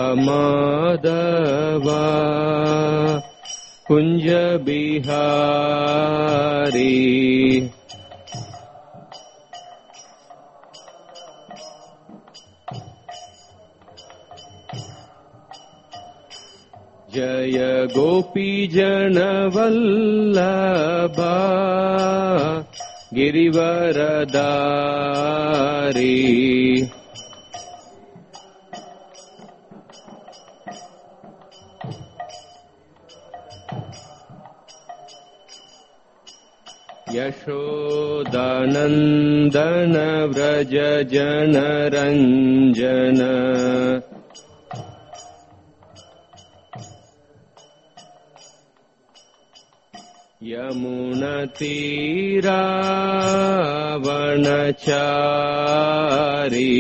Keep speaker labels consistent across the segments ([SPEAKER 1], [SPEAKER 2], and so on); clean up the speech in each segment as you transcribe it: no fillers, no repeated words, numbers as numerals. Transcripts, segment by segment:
[SPEAKER 1] माधवा कुंज बिहारी जय गोपी जन वल्लभा गिरिवरदारी यशोदानंदन व्रज जन रंजन यमुनतीरावनचारी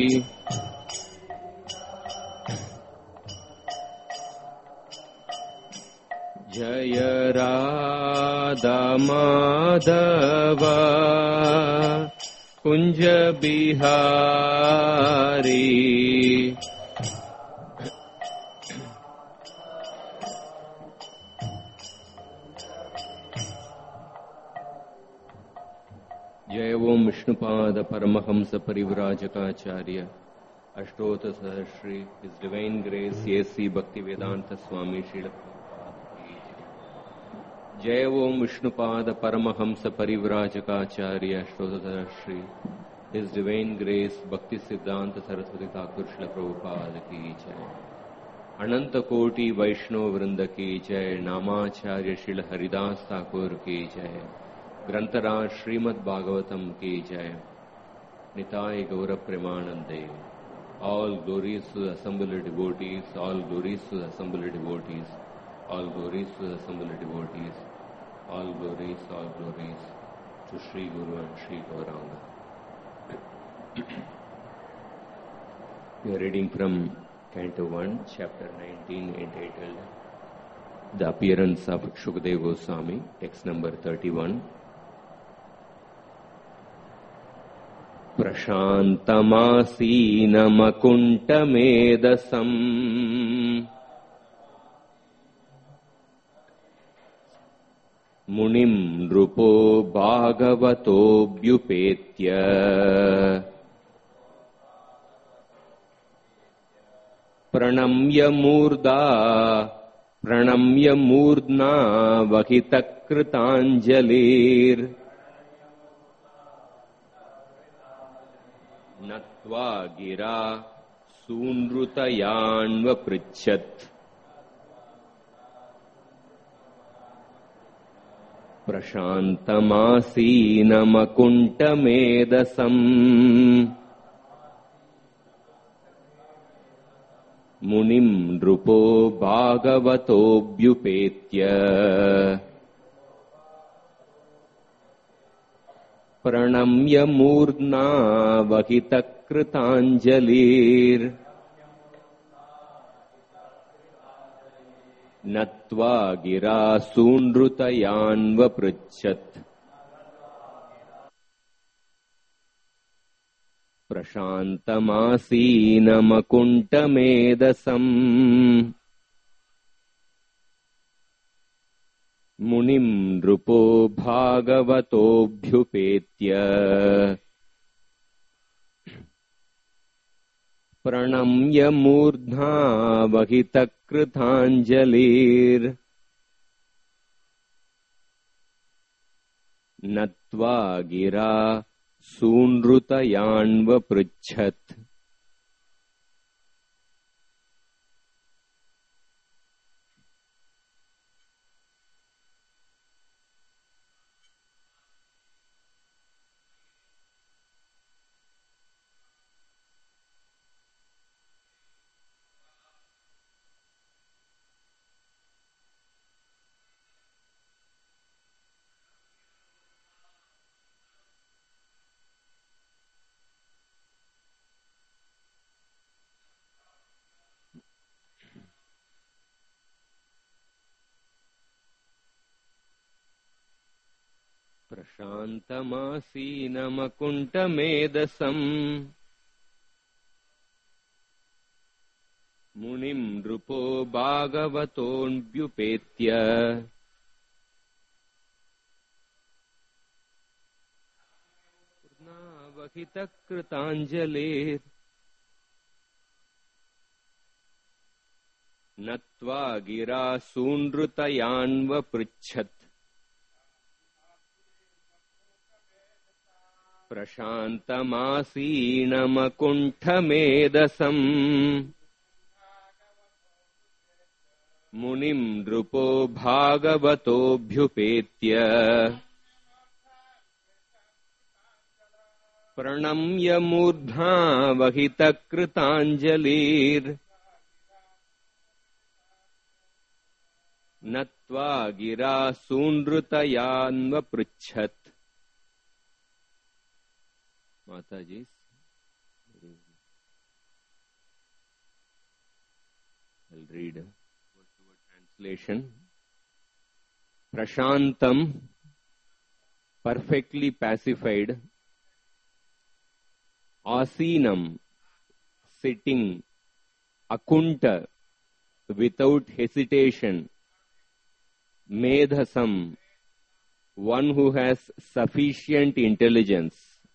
[SPEAKER 1] जय राधा माधवा कुंज बिहारी जय ओम Vishnupad Paramhans परिव्राजकाचार्य अष्टोत्तर Sahasri his divine grace AC भक्ति वेदांत स्वामी श्रील जय ओम Vishnupad Paramhans परिव्राजकाचार्य अष्टोत्तर Sahasri his divine grace भक्ति सिद्धांत सरस्वती ठाकुर श्रील प्रभुपाद की जय अनंत कोटि वैष्णव वृंद की जय नामाचार्य श्रील हरिदास ठाकुर की जय ग्रंथराज श्रीमद् भागवतम की जय निताय गौर प्रेमानंदे all glories to the assembled devotees, all glories to the assembled devotees, all glories to the assembled devotees, all glories to Sri Guru and Sri Gauranga. We are reading from Canto 1, Chapter 19, entitled The Appearance of Shukadeva Goswami, text number 31. प्रशान्तमासीनमकुण्ठमेधसम् मुनिम् नृपो भागवतोऽभ्युपेत्य प्रणम्य मूर्ध्ना वहितकृताञ्जलिर् नत्वा गिरा सूनृतयान्वपृच्छत् प्रशान्तमासीनमकुण्ठमेधसम् मुनिम् नृपो भागवतोऽभ्युपेत्य प्रणम्य मूर्ध्ना वहितकृताञ्जलिर् नत्वा गिरा सूनृतयान्वपृच्छत् प्रशान्तमासीनमकुण्ठमेधसम् मुनिम् नृपो भागवतोऽभ्युपेत्य प्रणम्य मूर्ध्ना वहितकृताञ्जलिर् नत्वा गिरा सूनृतयान्वपृच्छत् प्रशान्तमासीनमकुण्ठमेधसम् मुनिम् नृपो भागवतोऽन्व्युपेत्य पूर्णावहितकृताञ्जलेर् नत्वा गिरा सूनृतयान्वपृच्छत् प्रशान्तमासीनमकुण्ठमेधसम् मुनिम् नृपो भागवतोऽभ्युपेत्य प्रणम्य मूर्ध्ना वहितकृताञ्जलिर् नत्वा गिरा सूनृतयान्वपृच्छत्. Mataji, I'll read word-to-word translation. Prashantam, perfectly pacified. Asinam, sitting. Akunta, without hesitation. Medhasam, one who has sufficient intelligence.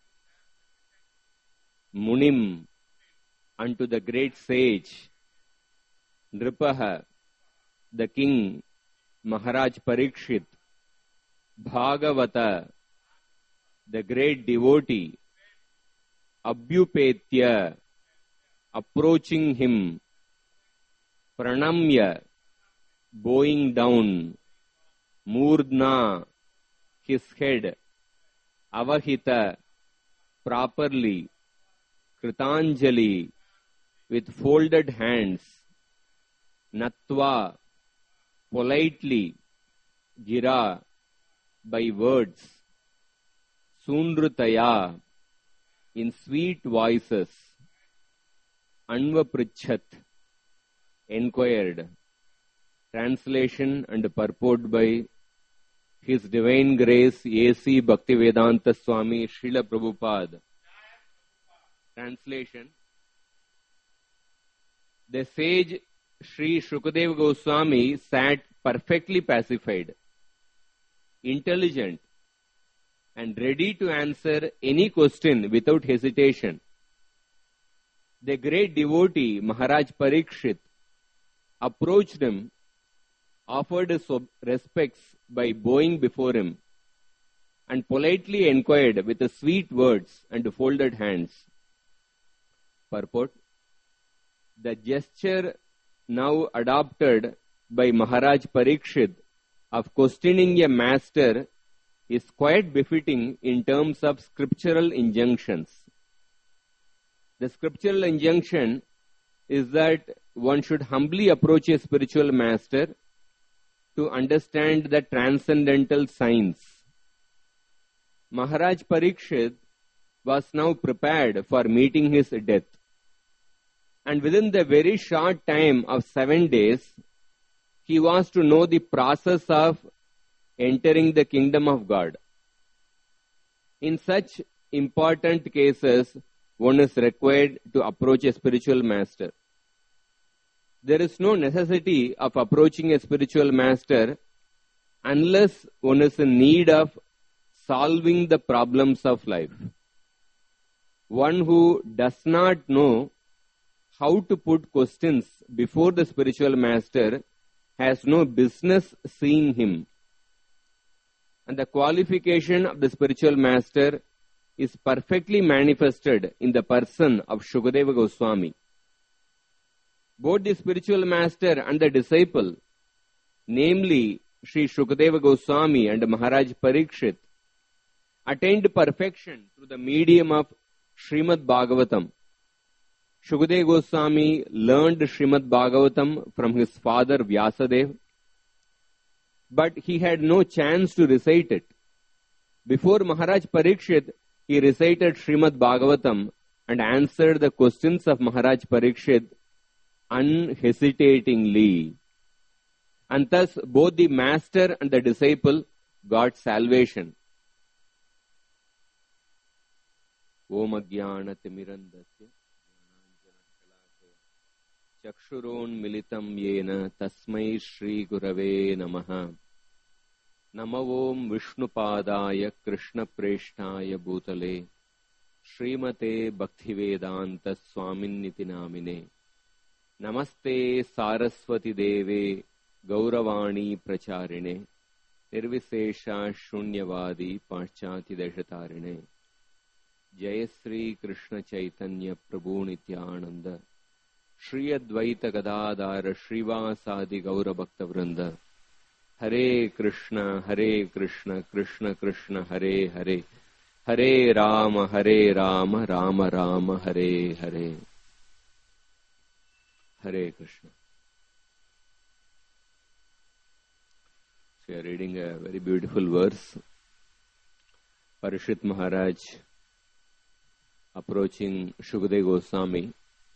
[SPEAKER 1] Munim, unto the great sage. Nripaha, the king, Maharaj Parikshit. Bhagavata, the great devotee. Abhyupetya, approaching him. Pranamya, bowing down. Murdna, his head. Avahita, properly. Kritanjali, with folded hands. Natva, politely. Gira, by words. Sunrutaya, in sweet voices. Anvaprichat, inquired. Translation and purport by His Divine Grace A.C. Bhaktivedanta Swami Srila Prabhupada. Translation. The sage Sri Shukadeva Goswami sat perfectly pacified, intelligent, and ready to answer any question without hesitation. The great devotee Maharaj Parikshit approached him, offered his respects by bowing before him, and politely inquired with sweet words and folded hands. Purport. The gesture now adopted by Maharaj Parikshit of questioning a master is quite befitting in terms of scriptural injunctions. The scriptural injunction is that one should humbly approach a spiritual master to understand the transcendental science. Maharaj Parikshit was now prepared for meeting his death. And within the very short time of 7 days, he was to know the process of entering the kingdom of God. In such important cases, one is required to approach a spiritual master. There is no necessity of approaching a spiritual master unless one is in need of solving the problems of life. One who does not know how to put questions before the spiritual master has no business seeing him. And the qualification of the spiritual master is perfectly manifested in the person of Shukadeva Goswami. Both the spiritual master and the disciple, namely Sri Shukadeva Goswami and Maharaj Parikshit, attained perfection through the medium of Srimad Bhagavatam. Shukadeva Goswami learned Srimad Bhagavatam from his father Vyasadeva, but he had no chance to recite it. Before Maharaj Parikshit, he recited Srimad Bhagavatam and answered the questions of Maharaj Parikshit unhesitatingly. And thus both the master and the disciple got salvation. Om Ajnana Timirandasya चक्षुरोन्मिलितं येन तस्मै श्रीगुरवे नमः। नमो ओं विष्णुपादाय कृष्णप्रेष्ठाय भूतले श्रीमते भक्तिवेदांत स्वामिन्निति नामिने। नमस्ते सारस्वती देवे गौरवाणी प्रचारिणे निर्विशेषा शून्यवादी पाश्चात्यदेशतारिणे। जय श्री कृष्ण चैतन्य प्रभु नित्यानंद श्री अद्वैत गदाधार श्रीवासादि गौरभक्तवृंद। हरे कृष्ण कृष्ण कृष्ण हरे हरे, हरे राम राम राम हरे हरे। हरे Krishna. We are reading a very beautiful verse. Parishit Maharaj approaching Shukadeva Goswami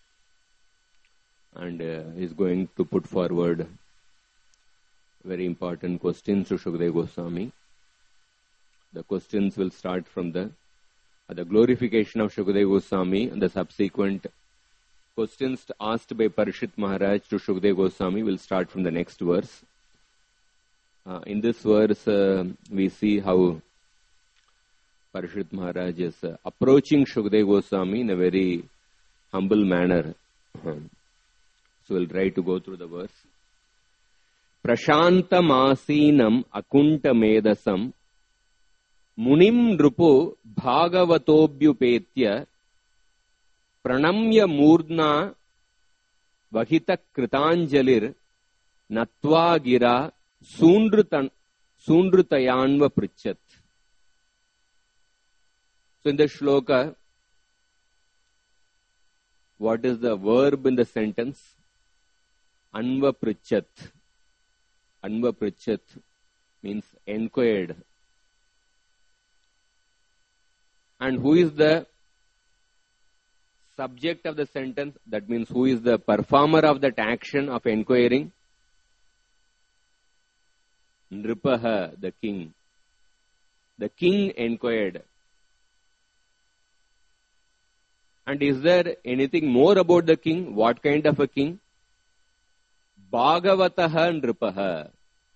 [SPEAKER 1] and is going to put forward very important questions to Shukadeva Goswami. The questions will start from the glorification of Shukadeva Goswami, and the subsequent questions asked by Parishit Maharaj to Shukadeva Goswami will start from the next verse. In this verse, we see how Parishit Maharaj is approaching Shukadeva Goswami in a very humble manner. So we'll try to go through the verse. Prashantam asinam akunta medasam munim nrupo bhagavatobhyupetya pranamya murdna vahita kritanjalir natva gira Sundrutayanva Prichat. So in the shloka, what is the verb in the sentence? Anva Prichat. Anva Prichat means inquired. And who is the subject of the sentence? That means who is the performer of that action of inquiring? Nripaha, the king. The king inquired. And is there anything more about the king? What kind of a king? Bhagavataha Nripaha.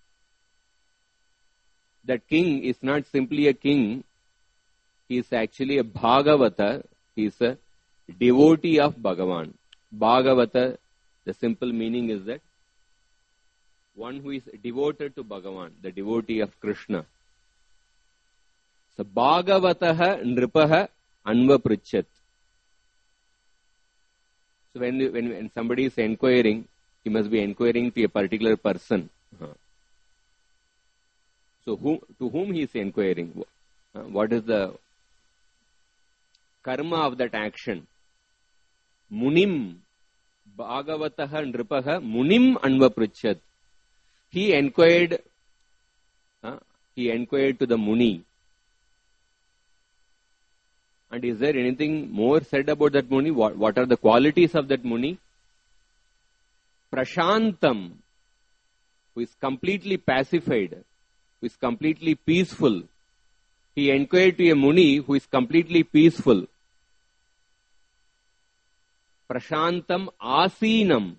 [SPEAKER 1] That king is not simply a king. He is actually a Bhagavata. He is a devotee of Bhagavan. Bhagavata, the simple meaning is that one who is devoted to Bhagavan, the devotee of Krishna. So, Bhagavataha Nripaha Anva Prichat. So, when somebody is inquiring, he must be inquiring to a particular person. So, to whom he is inquiring? What is the karma of that action? Munim, Bhagavataha Nripaha Munim Anva Prichat. He inquired to the Muni. And is there anything more said about that Muni? What are the qualities of that Muni? Prashantam, who is completely pacified, who is completely peaceful. He inquired to a Muni who is completely peaceful. Prashantam asinam.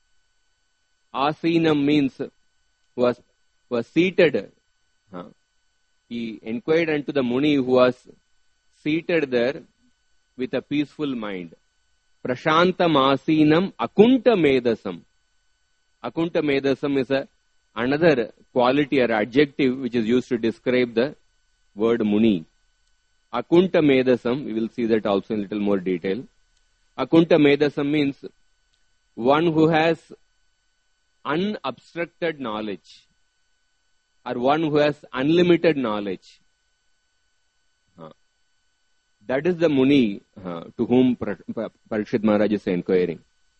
[SPEAKER 1] Asinam means was seated. He inquired unto the Muni who was seated there with a peaceful mind. Prashantam asinam akunta medasam. Akunta medasam is another quality or adjective which is used to describe the word Muni. Akunta medasam, we will see that also in little more detail. Akunta medasam means one who has unobstructed knowledge, or one who has unlimited knowledge. That is the Muni to whom Parishit Maharaj is inquiring.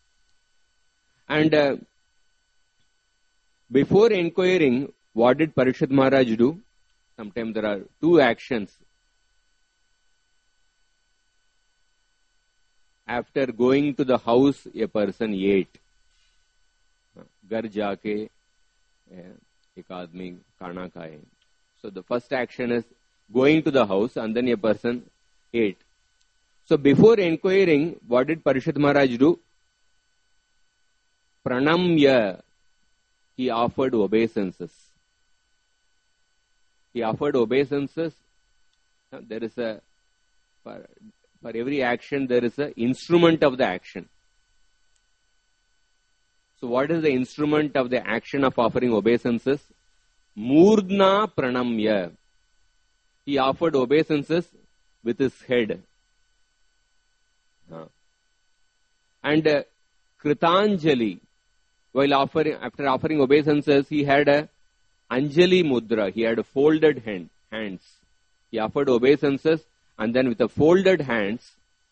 [SPEAKER 1] And before inquiring, what did Parishit Maharaj do? Sometimes there are two actions. After going to the house, a person ate. घर जाके एक आदमी खाना खाए. So the first action is going to the house and then a person ate. So before inquiring, what did Parishit Maharaj do? pranamya, he offered obeisances. He offered obeisances. There is a, for every action, there is an instrument of the action. So what is the instrument of the action of offering obeisances? Murdna pranamya. He offered obeisances with his head. And Kritanjali, after offering obeisances, he had a Anjali Mudra. He had folded hands. He offered obeisances and then with the folded hands.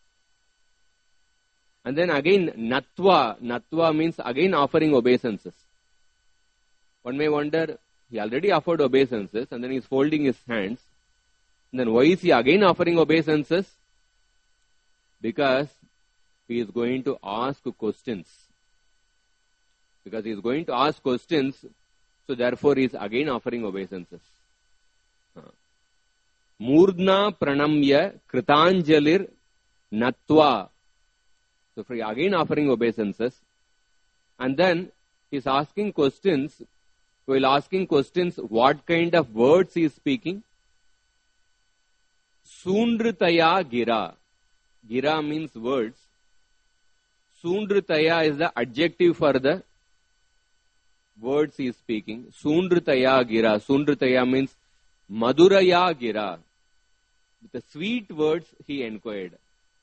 [SPEAKER 1] And then again Natva. Natva means again offering obeisances. One may wonder, he already offered obeisances and then he is folding his hands. And then why is he again offering obeisances? Because he is going to ask questions. Because he is going to ask questions, so therefore he is again offering obeisances. Murdna pranamya kritanjalir natva. So for again offering obeisances. And then he is asking questions. While asking questions, what kind of words he is speaking? Sundritaya gira. Gira means words. Sundritaya is the adjective for the words he is speaking. Sundritaya gira. Sundritaya means maduraya gira. With the sweet words he inquired.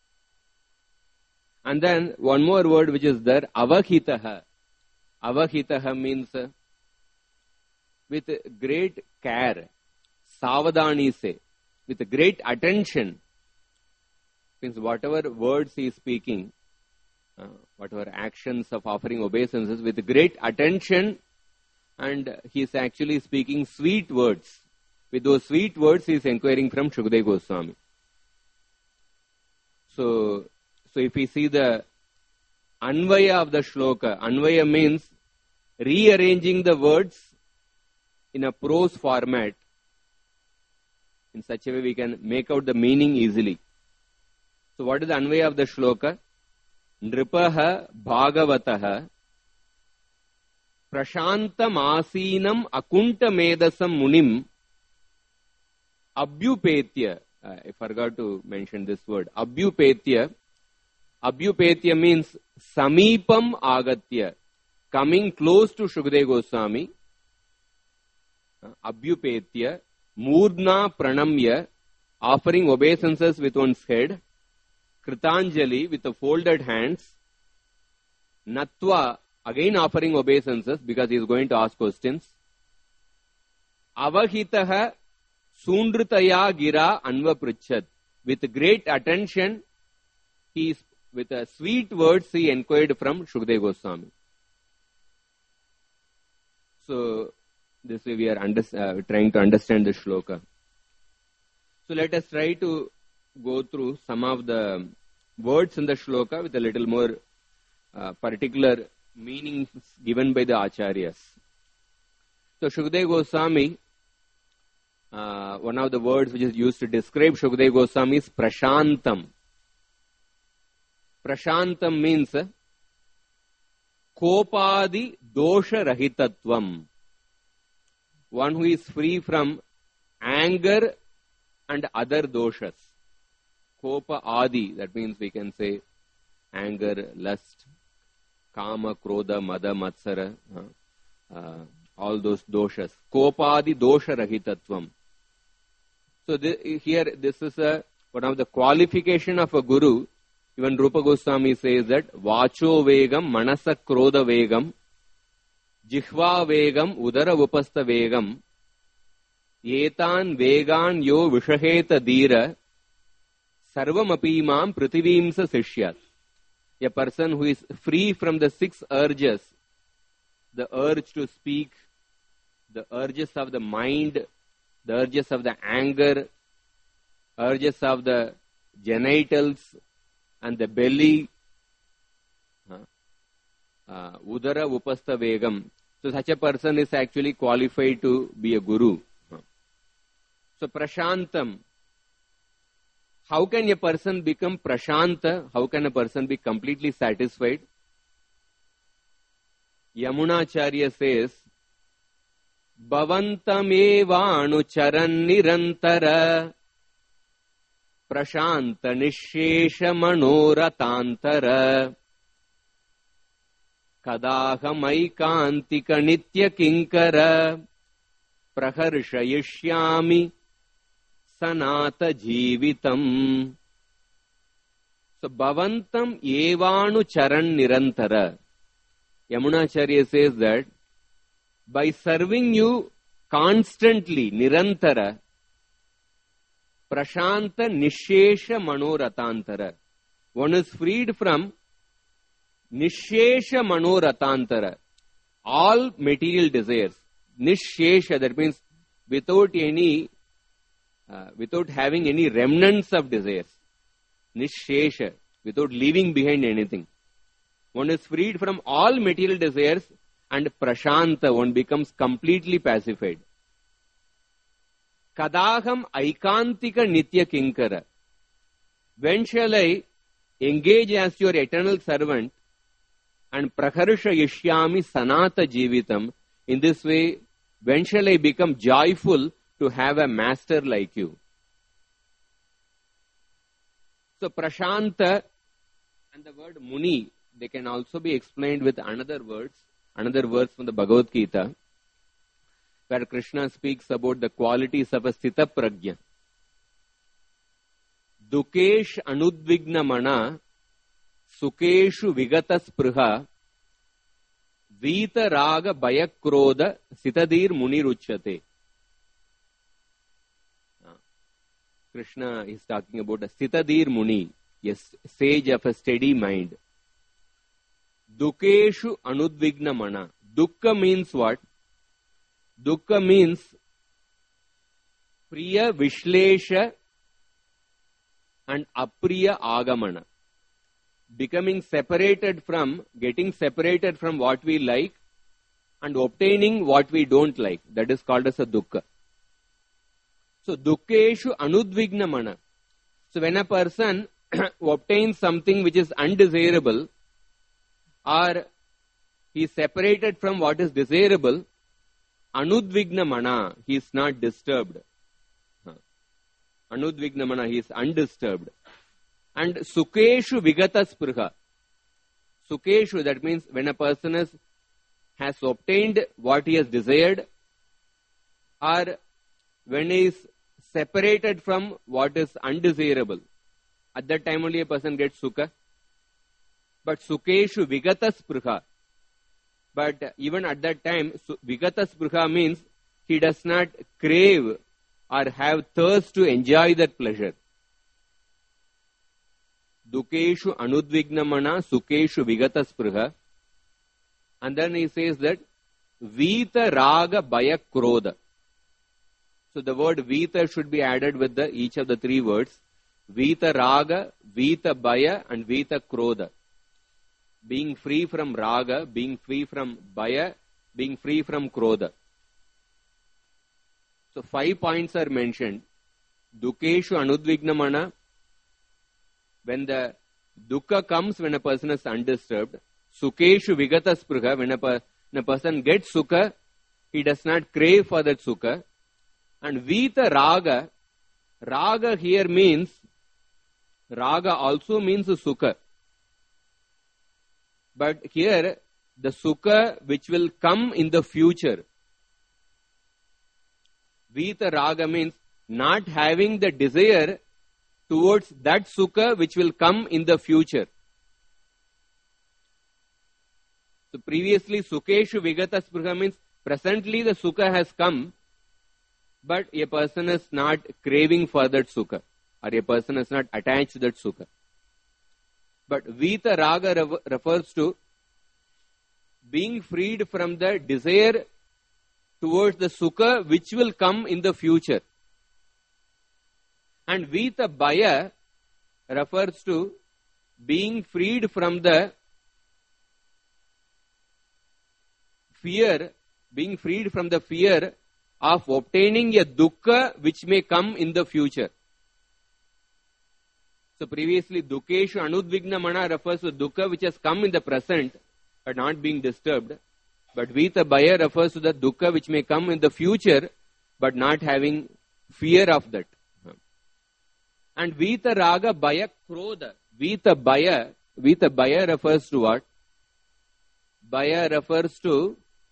[SPEAKER 1] And then one more word which is there, avahitaha. Avahitaha means with great care. Savadani se. With great attention. Means whatever words he is speaking, whatever actions of offering obeisances, with great attention, and he is actually speaking sweet words. With those sweet words he is inquiring from Shukadeva Goswami. So if we see the Anvaya of the shloka, Anvaya means rearranging the words in a prose format. In such a way we can make out the meaning easily. So what is the Anvaya of the shloka? Nripaha Bhagavataha Prashantam Asinam Akunta Medasam Munim Abhyupetya. I forgot to mention this word. Abhyupetya. Abhyupetya means Samipam Agatya. Coming close to Shukadeva Goswami. Abhyupetya. Murdna pranamya. Offering obeisances with one's head. Kritanjali with the folded hands. Natva, again offering obeisances because he is going to ask questions. Avahitaha Sundritaya gira anva prichat. With great attention, he is, with sweet words he inquired from Shukadeva Goswami. So this way we are trying to understand the shloka. So let us try to go through some of the words in the shloka with a little more particular meanings given by the acharyas. So Shukadeva Goswami, one of the words which is used to describe Shukadeva Goswami is prashantam. Prashantam means kopadi dosha rahitatvam. One who is free from anger and other doshas. Kopa adi, that means we can say anger, lust, kama, krodha, mada, matsara, all those doshas. Kopa adi dosha rahitatvam. So here this is one of the qualification of a guru. Even Rupa Goswami says that vacho vegam, manasa krodha vegam, jihva vegam, udara upastha vegam, yetan vegan yo vishaheta dhira, sarvam apimam prithivimsa sishyat. A person who is free from the 6 urges, the urge to speak, the urges of the mind, the urges of the anger, urges of the genitals and the belly, udara upastha vegam. So such a person is actually qualified to be a guru. So prashantam. How can a person become prashanta? How can a person be completely satisfied? Yamunacharya says, Bhavantamevanu charan nirantara prashanta nishesha manoratantara kadahamaikāntika nitya kinkara praharshayishyami sanata jeevitam. So, Bhavantam evanu charan nirantara. Yamunacharya says that by serving you constantly, nirantara, prashanta nishesha manoratantara. One is freed from nishesha manoratantara, all material desires. Nishesha, that means without having any remnants of desires. Nishesha, without leaving behind anything. One is freed from all material desires, and prashanta, one becomes completely pacified. Kadaham aikantika nitya kinkara. When shall I engage as your eternal servant and praharsha yishyami sanata jeevitam? In this way, when shall I become joyful to have a master like you? So, prashanta and the word muni, they can also be explained with another verse from the Bhagavad Gita, where Krishna speaks about the qualities of a sthita prajna. Dukesh anudvigna mana, sukeshu vigata spruha, vita raga bayakroda sitadir muniruchyate. Krishna is talking about a sitadir muni, a sage of a steady mind. Dukeshu anudvigna mana. Dukkha means what? Dukkha means priya vishlesha and apriya agamana. Getting separated from what we like and obtaining what we don't like. That is called as a dukkha. So, dukkeshu anudvigna mana. So, when a person obtains something which is undesirable, or he is separated from what is desirable, anudvigna mana, he is not disturbed. Anudvigna mana, he is undisturbed. And sukeshu vigata spruha. Sukeshu, that means when a person has obtained what he has desired, or when he is separated from what is undesirable, at that time only a person gets sukha. But sukeshu vigata spruha. But even at that time, vigata spruha means he does not crave or have thirst to enjoy that pleasure. Dukeshu anudvigna mana, sukeshu vigata spruha. And then he says that vita raga baya krodha. So the word vita should be added with each of the three words. Vita raga, vita baya, and vita krodha. Being free from raga, being free from baya, being free from krodha. So 5 points are mentioned. Dukeshu anudvigna mana. When the dukkha comes when a person is undisturbed. Sukeshu vigata spruha. When a person gets sukha, he does not crave for that sukha. And vita raga. Raga here means, raga also means sukha. But here, the sukha which will come in the future. Vita raga means not having the desire towards that sukha which will come in the future. So previously, sukeshu vigata spruha means presently the sukha has come, but a person is not craving for that sukha, or a person is not attached to that sukha. But vita raga refers to being freed from the desire towards the sukha which will come in the future. And vita baya refers to being freed from the fear, of obtaining a dukkha which may come in the future. So previously, dukeshu anudvigna mana refers to dukkha which has come in the present but not being disturbed. But Vita Bhaya refers to the dukkha which may come in the future, but not having fear of that. And Vita Raga Bhaya Krodha. Vita Bhaya refers to what? Bhaya refers to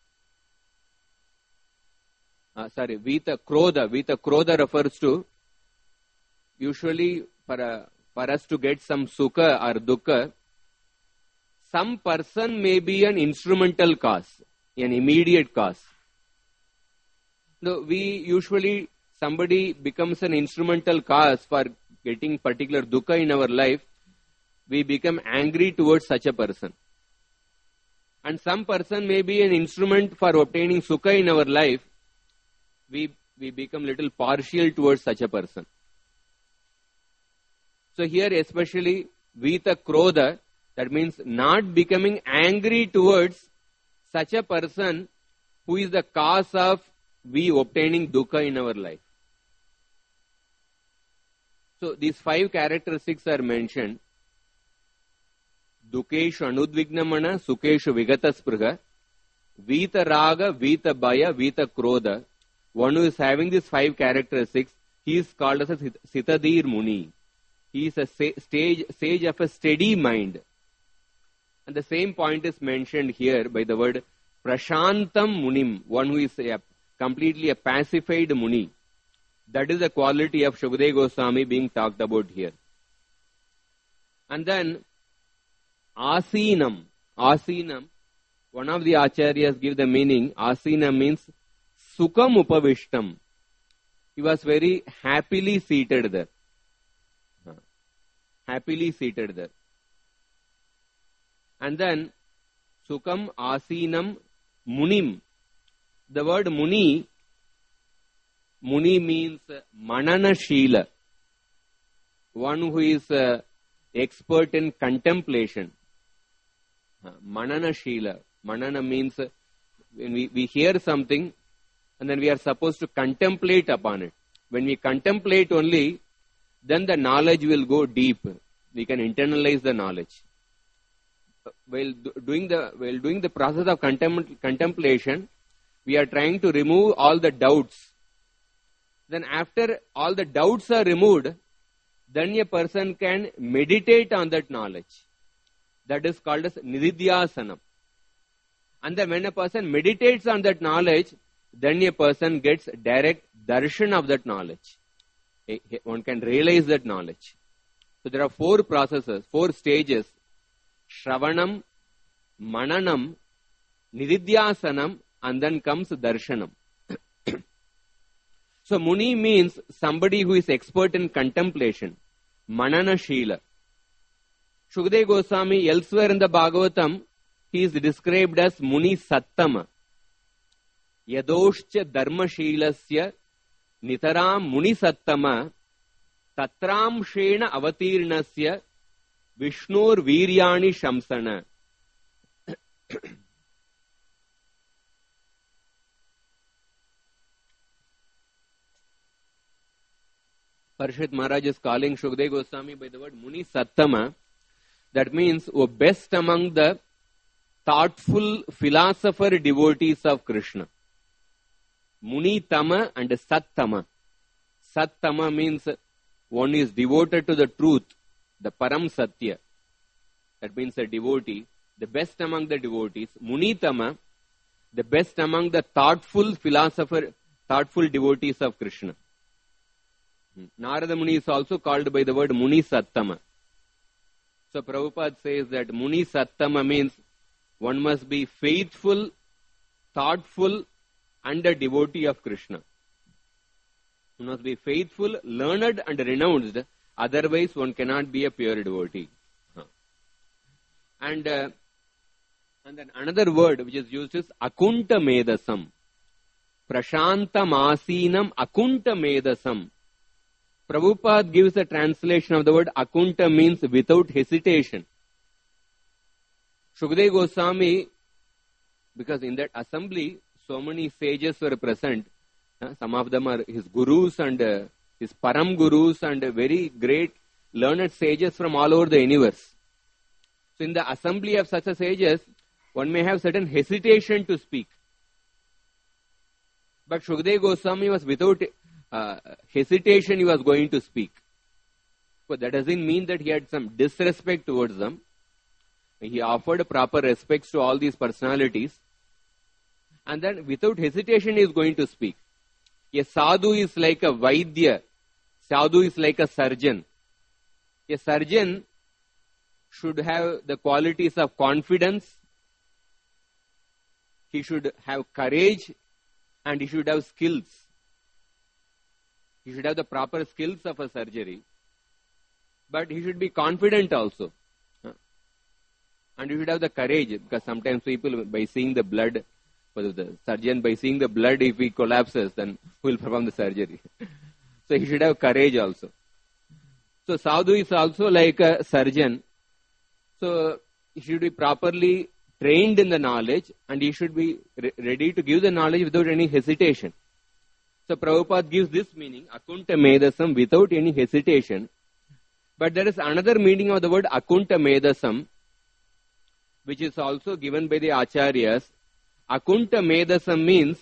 [SPEAKER 1] Vita Krodha refers to, usually for us to get some sukha or dukkha, some person may be an instrumental cause, an immediate cause. No, somebody becomes an instrumental cause for getting particular dukkha in our life, we become angry towards such a person. And some person may be an instrument for obtaining sukha in our life, we become little partial towards such a person. So here especially Vita Krodha, that means not becoming angry towards such a person who is the cause of we obtaining dukkha in our life. So these 5 characteristics are mentioned. Dukkeshu anudvignamana, sukeshu vigataspruha, Vita Raga, Vita Bhaya, Vita Krodha. One who is having these 5 characteristics, he is called as a Sitadir Muni. He is a sage of a steady mind. And the same point is mentioned here by the word Prashantam Munim, one who is completely a pacified Muni. That is the quality of Shukadeva Goswami being talked about here. And then Asinam, one of the acharyas give the meaning, Asinam means Sukham Upavishtam. He was very happily seated there. Happily seated there. And then Sukham Asinam Munim. The word Muni means Manana Shila. One who is expert in contemplation. Manana Shila. Manana means when we hear something and then we are supposed to contemplate upon it. When we contemplate only, then the knowledge will go deep. We can internalize the knowledge. While doing the process of contemplation, we are trying to remove all the doubts. Then after all the doubts are removed, then a person can meditate on that knowledge. That is called as Nididhyasanam. And then when a person meditates on that knowledge, then a person gets direct darshan of that knowledge. One can realize that knowledge. So there are 4 processes, 4 stages. Shravanam, Mananam, Nididhyasanam, and then comes Darshanam. So Muni means somebody who is expert in contemplation. Manana Shila. Shukadeva Goswami elsewhere in the Bhagavatam, he is described as Muni Sattama. Yadoshcha Dharma Shilasya Nitaram Muni Sattama Tatram Shena Avatirnasya Vishnur Viryani Shamsana. Parishit Maharaj is calling Shukadeva Goswami by the word Muni Sattama. That means best among the thoughtful philosopher devotees of Krishna. Muni Tama and Sattama. Sattama means one is devoted to the truth, the Param Satya. That means a devotee, the best among the devotees. Muni Tama, the best among the thoughtful devotees of Krishna. Narada Muni is also called by the word Muni Sattama. So Prabhupada says that Muni Sattama means one must be faithful, thoughtful, and a devotee of Krishna. One must be faithful, learned, and renounced. Otherwise, one cannot be a pure devotee. And then another word which is used is Akunta Medasam. Prashantam Asinam Akunta Medasam. Prabhupada gives a translation of the word Akunta means without hesitation. Shukadeva Goswami, because in that assembly, so many sages were present. Some of them are his gurus and his param gurus and very great learned sages from all over the universe. So in the assembly of such a sages, one may have certain hesitation to speak. But Shukadeva Goswami was without hesitation, he was going to speak. But that doesn't mean that he had some disrespect towards them. He offered proper respects to all these personalities. And then without hesitation, he is going to speak. A sadhu is like a vaidya. Sadhu is like a surgeon. A surgeon should have the qualities of confidence. He should have courage and he should have skills. He should have the proper skills of a surgery. But he should be confident also. And he should have the courage, because sometimes people, by seeing the blood, the surgeon, by seeing the blood, if he collapses, then who will perform the surgery? So he should have courage also. So sadhu is also like a surgeon. So he should be properly trained in the knowledge, and he should be ready to give the knowledge without any hesitation. So Prabhupada gives this meaning, akunta medasam, without any hesitation. But there is another meaning of the word akunta medasam, which is also given by the acharyas. Akunta medasam means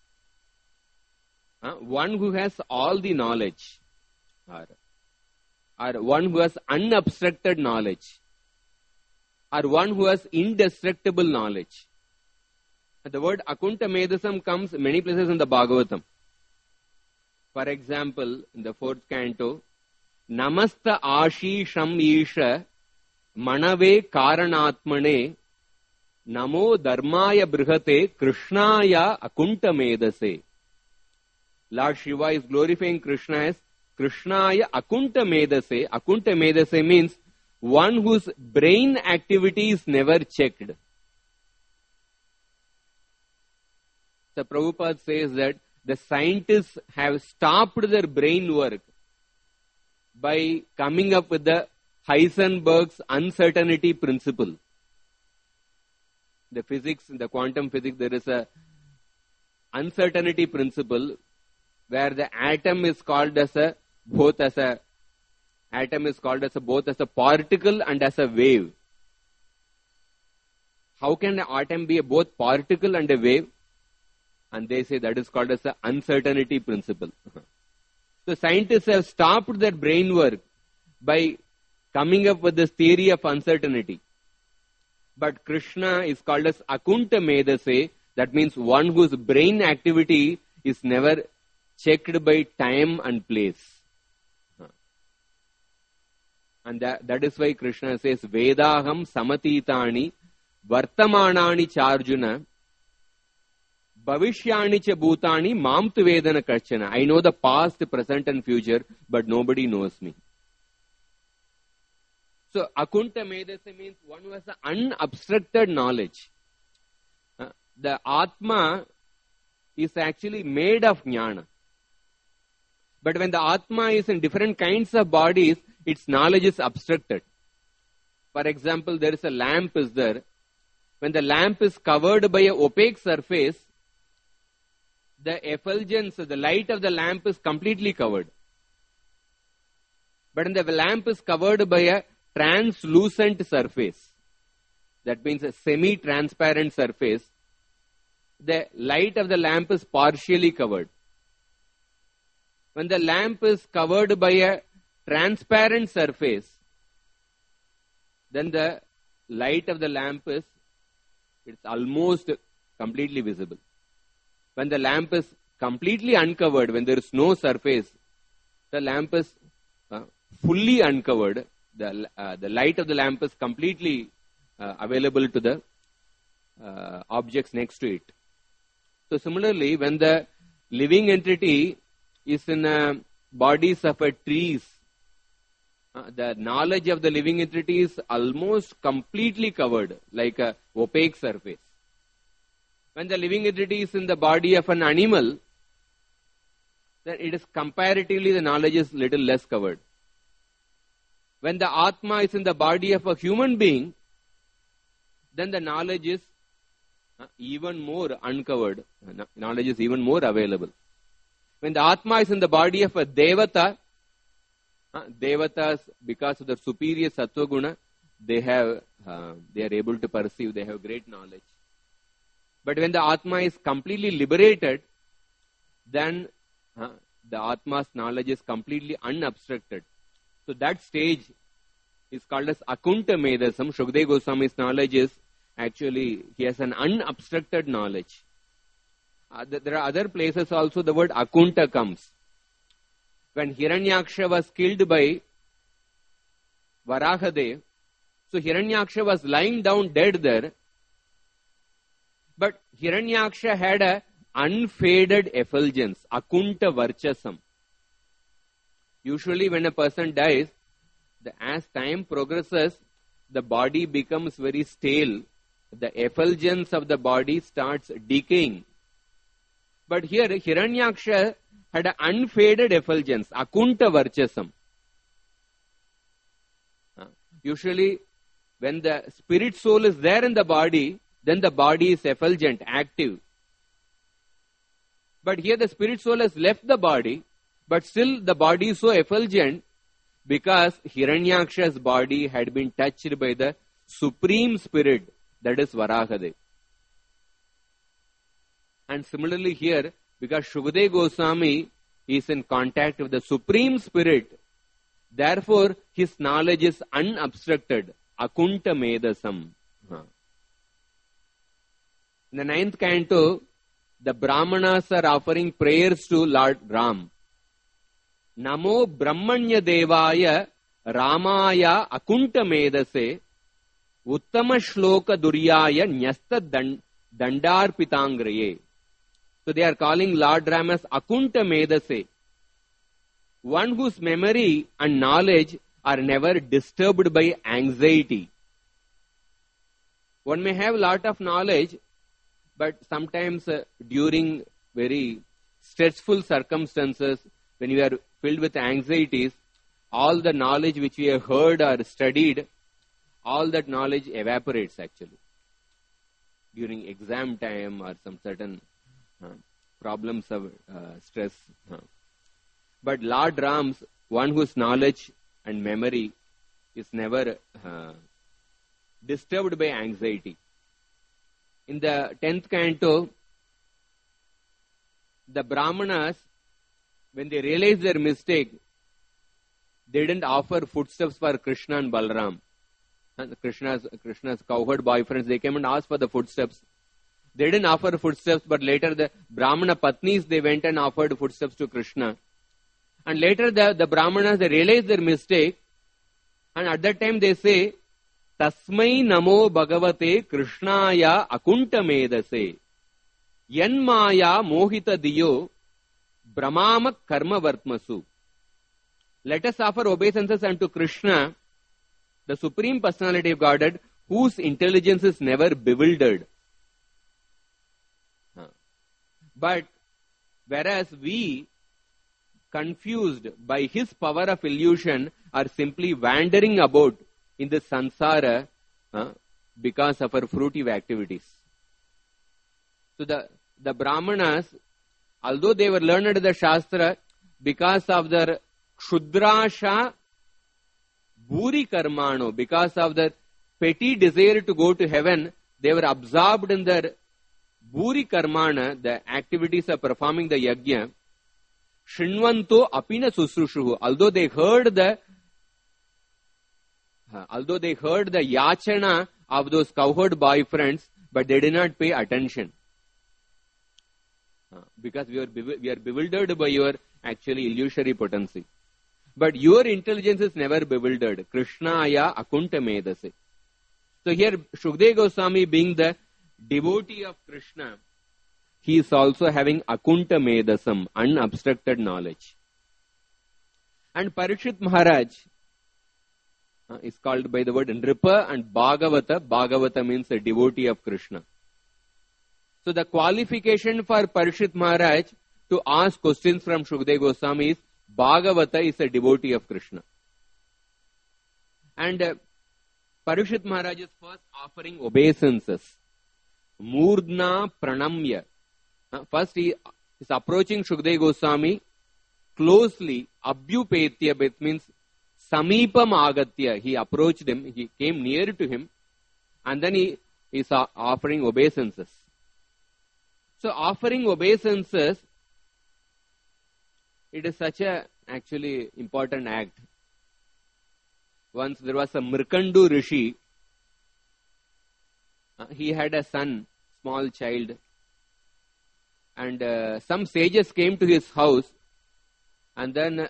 [SPEAKER 1] one who has all the knowledge, or one who has unobstructed knowledge, or one who has indestructible knowledge. The word akunta medasam comes many places in the Bhagavatam. For example, in the 4th canto, Namasta Ashisham Isha Manave Karanatmane Namo Dharmaya Brihate Krishnaya Akunta Medase. Lord Shiva is glorifying Krishna as Krishnaya Akunta Medase. Akunta Medase means one whose brain activity is never checked. So Prabhupada says that the scientists have stopped their brain work by coming up with the Heisenberg's uncertainty principle. The physics, in the quantum physics, there is a uncertainty principle where the atom is called as a both as a particle and as a wave. How can an atom be both particle and a wave? And they say that is called as the uncertainty principle. So scientists have stopped their brain work by coming up with this theory of uncertainty. But Krishna is called as Akunta Medase. That means one whose brain activity is never checked by time and place. And that is why Krishna says, Vedaham samatitani vartamanani charjuna Bhavishyani cha bhutani mam tu vedana kachana. I know the past, present and future, but nobody knows me. So, akunta medase means one who has an unobstructed knowledge. The Atma is actually made of jnana. But when the Atma is in different kinds of bodies, its knowledge is obstructed. For example, there is a lamp is there. When the lamp is covered by an opaque surface, the effulgence, the light of the lamp is completely covered. But when the lamp is covered by a translucent surface, that means a semi-transparent surface, the light of the lamp is partially covered. When the lamp is covered by a transparent surface, then the light of the lamp is it's almost completely visible. When the lamp is completely uncovered, when there is no surface, the lamp is fully uncovered. The light of the lamp is completely available to the objects next to it. So similarly, when the living entity is in bodies of trees, the knowledge of the living entity is almost completely covered, like a opaque surface. When the living entity is in the body of an animal, then it is comparatively the knowledge is little less covered. When the Atma is in the body of a human being, then the knowledge is even more uncovered. Knowledge is even more available. When the Atma is in the body of a Devata, Devatas, because of the superior Sattva Guna, they are able to perceive, they have great knowledge. But when the Atma is completely liberated, then the Atma's knowledge is completely unobstructed. So that stage is called as Akunta Medasam. Shukadeva Goswami's knowledge is actually, he has an unobstructed knowledge. There are other places also the word Akunta comes. When Hiranyaksha was killed by Varahadev, so Hiranyaksha was lying down dead there, but Hiranyaksha had a unfaded effulgence, Akunta Varchasam. Usually when a person dies, as time progresses, the body becomes very stale. The effulgence of the body starts decaying. But here Hiranyaksha had an unfaded effulgence, Akunta Varchasam. Usually when the spirit soul is there in the body, then the body is effulgent, active. But here the spirit soul has left the body, but still the body is so effulgent because Hiranyaksha's body had been touched by the supreme spirit, that is Varahadev. And similarly here, because Shukadeva Goswami is in contact with the supreme spirit, therefore his knowledge is unobstructed, Akunta Medasam. In the 9th canto, the Brahmanas are offering prayers to Lord Ram. Namo Brahmanya Devaya Ramaya Akunta Medase Uttama Shloka Duryaya Nyasta Dandarpitangraye. So they are calling Lord Ram as Akunta Medase, one whose memory and knowledge are never disturbed by anxiety. One may have a lot of knowledge, but sometimes during very stressful circumstances, when we are filled with anxieties, all the knowledge which we have heard or studied, all that knowledge evaporates actually. During exam time or some certain problems of stress. But Lord Ram's, one whose knowledge and memory is never disturbed by anxiety. In the 10th canto, the Brahmanas, when they realized their mistake, they didn't offer footsteps for Krishna and Balaram. And Krishna's cowherd boyfriends, they came and asked for the footsteps. They didn't offer footsteps, but later the Brahmana Patnis, they went and offered footsteps to Krishna. And later the Brahmanas, they realized their mistake. And at that time they say, Tasmai Namo Bhagavate Krishnaya Akunta Medase Yanmaya Mohita Diyo Brahmama Karma Vartmasu. Let us offer obeisances unto Krishna, the Supreme Personality of Godhead, whose intelligence is never bewildered. But whereas we, confused by his power of illusion, are simply wandering about in the samsara because of our fruitive activities. So the Brahmanas, although they were learned in the Shastra, because of their Kshudrasha Bhuri Karmano, because of their petty desire to go to heaven, they were absorbed in their Bhuri Karmana, the activities of performing the yajna. Shinvanto apina susrushuhu. Although they heard the yachana of those cowherd boyfriends, but they did not pay attention. Because we are bewildered by your actually illusory potency. But your intelligence is never bewildered. Krishnaya Akunta Medase. So here Shukadeva Goswami, being the devotee of Krishna, he is also having Akunta Medasam, unobstructed knowledge. And Parikshit Maharaj is called by the word Nripa and Bhagavata. Bhagavata means a devotee of Krishna. So the qualification for Parikshit Maharaj to ask questions from Shukadeva Goswami is Bhagavata is a devotee of Krishna. And Parikshit Maharaj is first offering obeisances. Murdna Pranamya. First he is approaching Shukadeva Goswami closely. Abhyupetya, it means Samipam Agatya, he approached him, he came near to him, and then he is offering obeisances. So offering obeisances, it is such a actually important act. Once there was a Mrikandu Rishi, he had a son, small child, and some sages came to his house, and then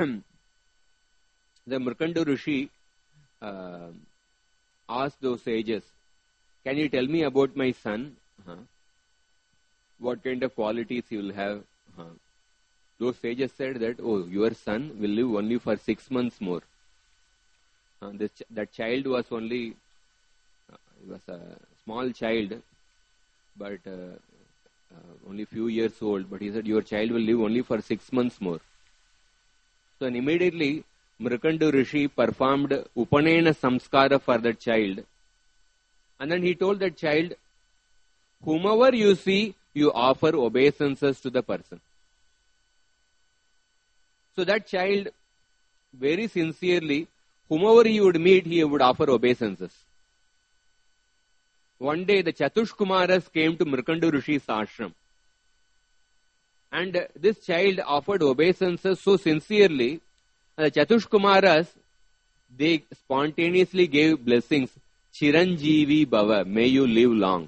[SPEAKER 1] the Mrikandu Rishi asked those sages, "Can you tell me about my son? What kind of qualities he will have?" Those sages said that, "Oh, your son will live only for 6 months more." That child was only, he was a small child, but only few years old. But he said, "Your child will live only for 6 months more." So immediately, Mrikandu Rishi performed Upanayana Samskara for that child. And then he told that child, "Whomever you see, you offer obeisances to the person." So that child, very sincerely, whomever he would meet, he would offer obeisances. One day, the Chatushkumaras came to Mrikandu Rishi's ashram. And this child offered obeisances so sincerely, the Chatushkumaras, they spontaneously gave blessings. Chiranjeevi Bhava, may you live long.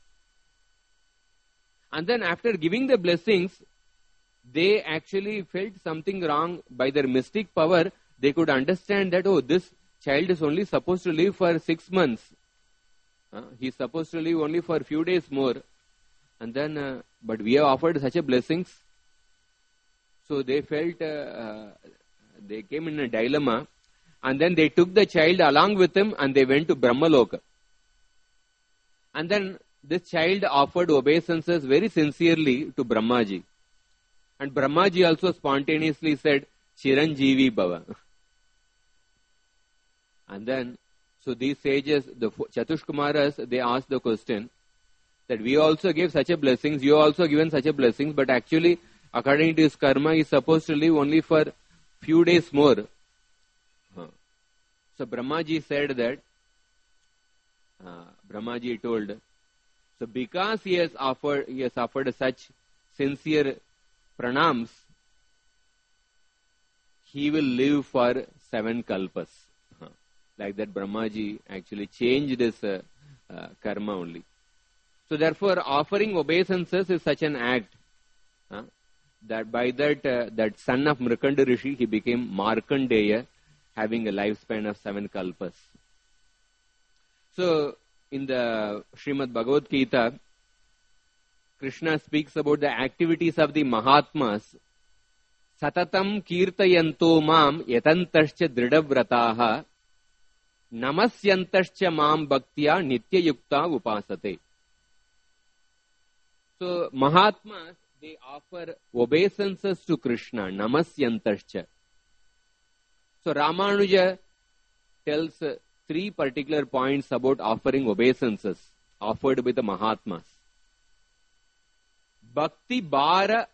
[SPEAKER 1] And then after giving the blessings, they actually felt something wrong. By their mystic power, they could understand that, oh, this child is only supposed to live for 6 months. He's supposed to live only for a few days more. And then, but we have offered such a blessings. So they felt, they came in a dilemma. And then they took the child along with them and they went to Brahmaloka. And then this child offered obeisances very sincerely to Brahmaji. And Brahmaji also spontaneously said, Chiranjeevi Bhava. And then, so these sages, the Chatushkumaras, they asked the question that we also gave such a blessings, you also given such a blessings, but actually, according to his karma, he is supposed to live only for few days more. So Brahmaji said that, Brahmaji told, so because he has offered such sincere pranams, he will live for 7 kalpas. Like that, Brahmaji actually changed his karma only. So therefore, offering obeisances is such an act that by that son of Mrikandu Rishi, he became Markandeya, having a lifespan of 7 kalpas. So in the Srimad Bhagavad Gita, Krishna speaks about the activities of the Mahatmas. Satatam kirtayanto mam yatantascha dridhavrataha namasyantascha mam bhaktya nityayukta upasate. So Mahatmas, they offer obeisances to Krishna, namasyantascha. So Ramanuja tells 3 particular points about offering obeisances offered by the Mahatmas. Bhakti bara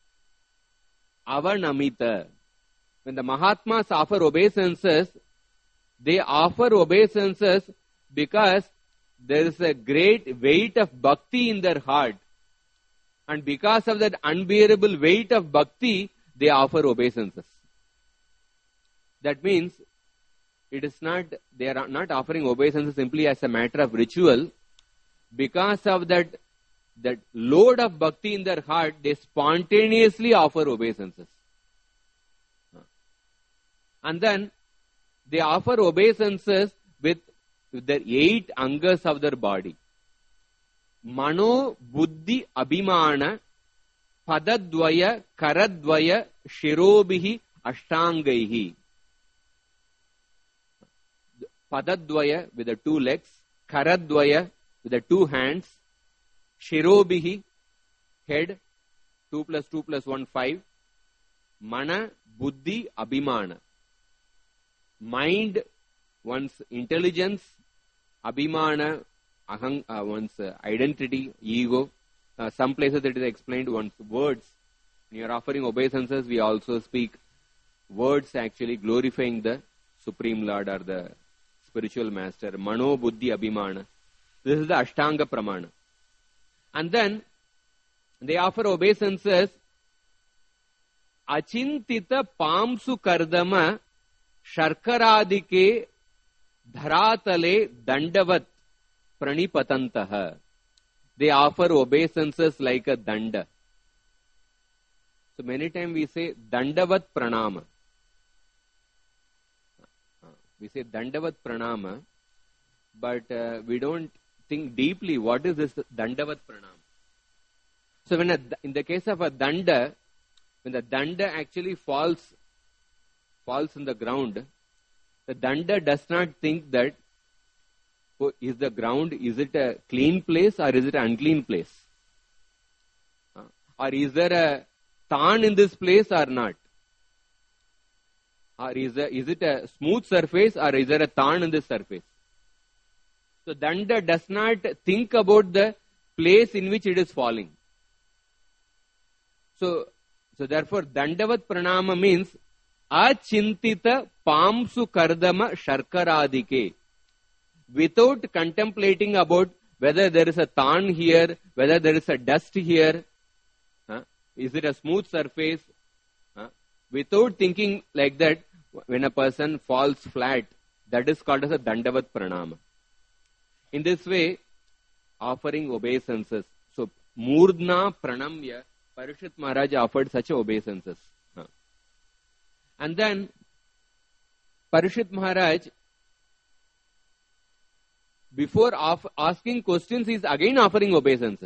[SPEAKER 1] avanamita. When the Mahatmas offer obeisances, they offer obeisances because there is a great weight of bhakti in their heart. And because of that unbearable weight of bhakti, they offer obeisances. That means they are not offering obeisances simply as a matter of ritual. Because of that load of bhakti in their heart, they spontaneously offer obeisances. And then they offer obeisances with their 8 angas of their body. Mano, Buddhi, Abhimana, Padadvaya, Karadvaya, Shirobihi, Ashtangaihi. Padadvaya with the 2 legs, Karadvaya with the 2 hands, Shirobihi, head, 2 plus 2 plus 1, 5, Mana, Buddhi, Abhimana. Mind, one's intelligence, Abhimana, one's identity, ego. Some places it is explained one's words. When you are offering obeisances, we also speak words actually glorifying the Supreme Lord or the spiritual master. Mano Buddhi Abhimana. This is the Ashtanga Pramana. And then they offer obeisances. Achintita Pamsu Kardama Sharkaradike Dharatale Dandavat Pranipatantaha. They offer obeisances like a danda. So many times we say Dandavat Pranama. We say Dandavat Pranama, but we don't think deeply what is this Dandavat Pranama. So when in the case of a danda, when the danda actually falls in the ground, the danda does not think that, oh, is the ground, is it a clean place or is it an unclean place? Or is there a tan in this place or not? Or is it a smooth surface or is there a tan in this surface? So danda does not think about the place in which it is falling. So therefore Dandavat Pranama means Achintita Pamsu Kardama Sharkaradike. Without contemplating about whether there is a tan here, whether there is a dust here, is it a smooth surface? Without thinking like that, when a person falls flat, that is called as a Dandavat Pranama. In this way, offering obeisances. So, Murdna Pranamya, Parishit Maharaj offered such obeisances. And then, Parishit Maharaj, before asking questions, he is again offering obeisances.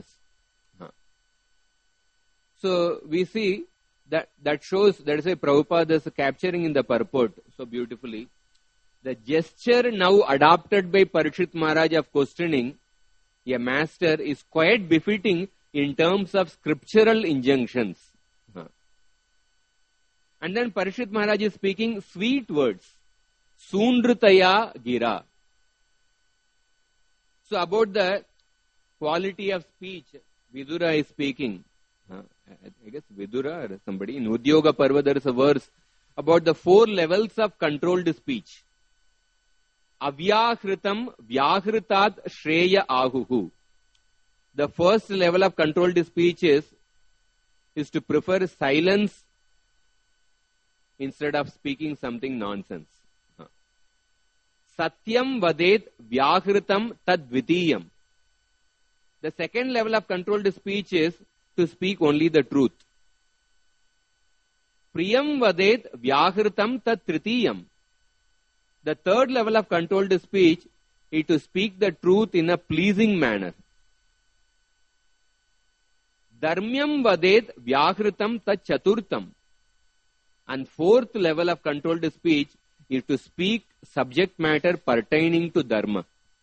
[SPEAKER 1] So, we see that shows, that is why Prabhupada is capturing in the purport so beautifully. The gesture now adopted by Parishit Maharaj of questioning a master is quite befitting in terms of scriptural injunctions. And then Parishit Maharaj is speaking sweet words. Sundritaya gira. So about the quality of speech, Vidura is speaking. I guess Vidura or somebody. In Udyoga Parva there is a verse about the 4 levels of controlled speech. Avyahritam vyahritat shreya ahuhu. The first level of controlled speech is to prefer silence instead of speaking something nonsense. Satyam vadet vyahritam tadvitiyam. The second level of controlled speech is to speak only the truth. Priyam vadet vyahritam tadtritiyam. The third level of controlled speech is to speak the truth in a pleasing manner. Dharmyam vadet vyahritam tat chaturtam. And fourth level of controlled speech is to speak subject matter pertaining to dharma.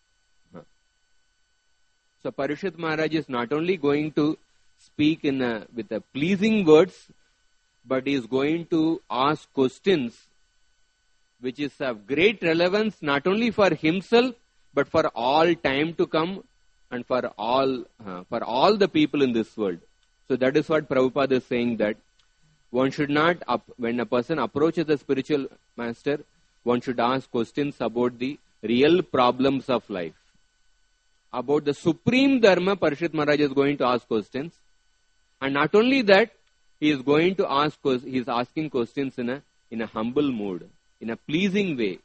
[SPEAKER 1] So Parishit Maharaj is not only going to speak with a pleasing words, but is going to ask questions which is of great relevance not only for himself but for all time to come and for all the people in this world. So that is what Prabhupada is saying, that one should not, when a person approaches the spiritual master, one should ask questions about the real problems of life. About the supreme dharma, Parishit Maharaj is going to ask questions. And not only that, he is going to ask, he is asking questions in a humble mood, in a pleasing way.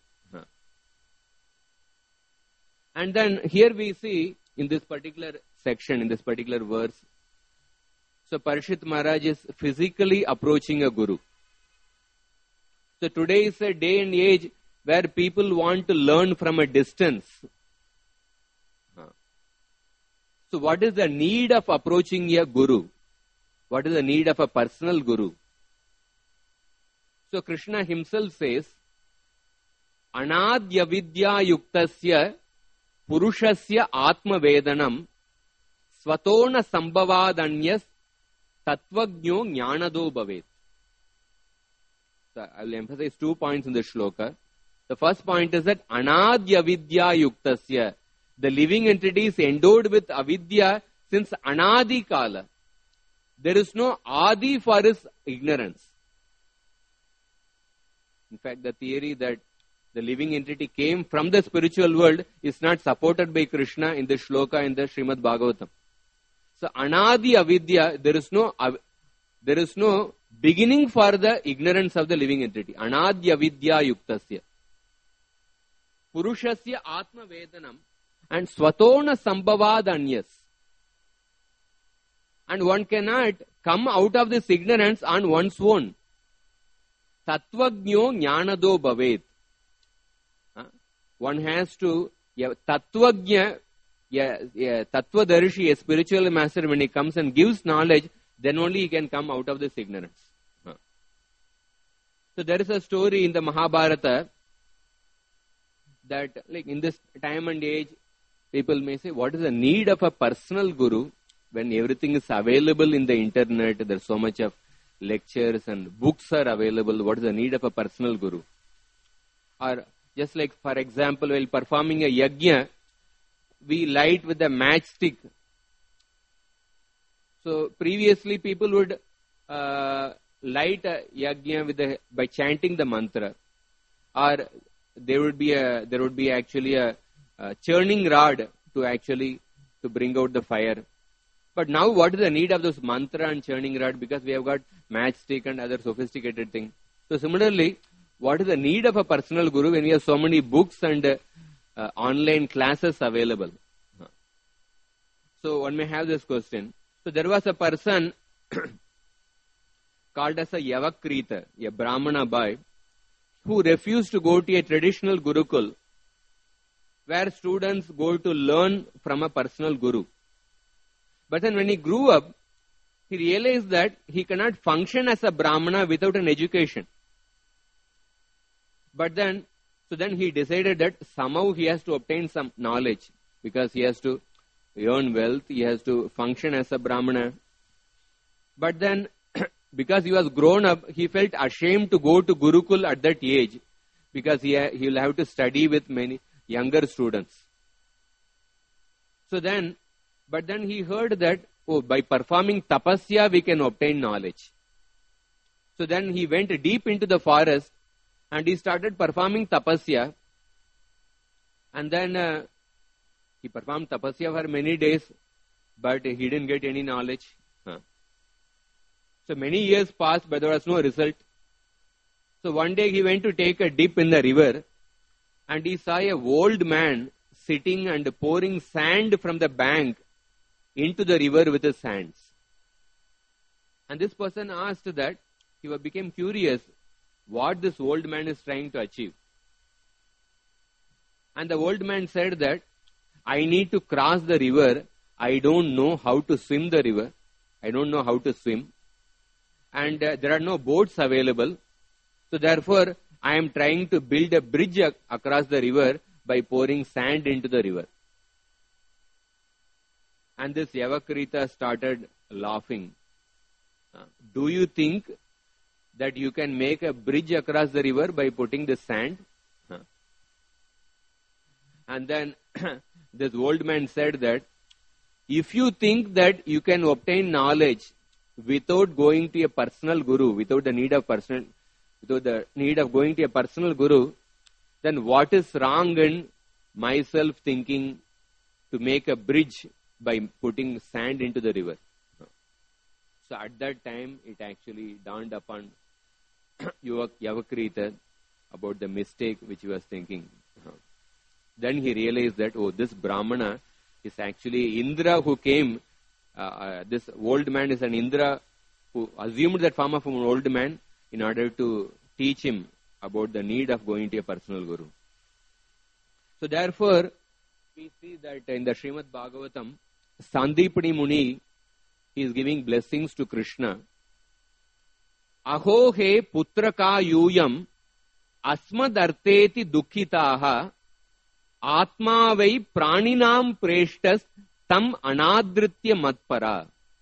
[SPEAKER 1] And then here we see in this particular section, in this particular verse, so Parishit Maharaj is physically approaching a guru. So today is a day and age where people want to learn from a distance. So what is the need of approaching a guru? What is the need of a personal guru? So Krishna himself says, Anadya vidya yuktasya purushasya atma vedanam svatona sambhavadanyas tattvajno jnanado bhavet. So I will emphasize 2 points in the shloka. The first point is that Anadya vidya yuktasya, the living entity is endowed with avidya since Anadi Kala. There is no Adi for his ignorance. In fact, the theory that the living entity came from the spiritual world, is not supported by Krishna in the shloka in the Srimad Bhagavatam. So Anadi Avidya, there is no beginning for the ignorance of the living entity. Anadi Avidya Yuktasya. Purushasya Atma Vedanam and Swatona Sambhavad Anyas. And one cannot come out of this ignorance on one's own. Tattvajño jnanado bhavet. One has to, Tattvajña, Tattvadarshi, a spiritual master, when he comes and gives knowledge, then only he can come out of this ignorance. So there is a story in the Mahabharata that, like in this time and age, people may say, what is the need of a personal guru when everything is available in the internet? There's so much of lectures and books are available. What is the need of a personal guru? Or just like, for example, while performing a yajna, we light with a matchstick. So previously people would light a yajna by chanting the mantra, or there would be actually a churning rod to bring out the fire. But now what is the need of those mantra and churning rod? Because we have got matchstick and other sophisticated things. So similarly, what is the need of a personal guru when we have so many books and online classes available? So one may have this question. So there was a person called as a Yavakrita, a Brahmana boy, who refused to go to a traditional Gurukul where students go to learn from a personal guru. But then when he grew up, he realized that he cannot function as a Brahmana without an education. So then he decided that somehow he has to obtain some knowledge, because he has to earn wealth, he has to function as a Brahmana. But then, because he was grown up, he felt ashamed to go to Gurukul at that age, because he will have to study with many younger students. But then he heard that, by performing tapasya we can obtain knowledge. So then he went deep into the forest and he started performing tapasya. And then he performed tapasya for many days, but he didn't get any knowledge. So many years passed, but there was no result. So one day he went to take a dip in the river, and he saw an old man sitting and pouring sand from the bank into the river with his hands. And this person asked that, he became curious what this old man is trying to achieve. And the old man said that, I need to cross the river. I don't know how to swim the river. I don't know how to swim. And there are no boats available. So therefore, I am trying to build a bridge across the river by pouring sand into the river. And this Yavakrita started laughing. Do you think that you can make a bridge across the river by putting the sand? And then this old man said that, if you think that you can obtain knowledge without going to a personal guru, without the need of going to a personal guru, then what is wrong in myself thinking to make a bridge by putting sand into the river? So at that time, it actually dawned upon Yavakrita about the mistake which he was thinking. Then he realized that, this Brahmana is actually Indra who came. This old man is an Indra who assumed that form of an old man in order to teach him about the need of going to a personal guru. So therefore, we see that in the Srimad Bhagavatam, Sandipani Muni is giving blessings to Krishna. Aho he putraka yuyam asmadarteti dukkitaha atmavai praninam preshtas tam anadritya matpara.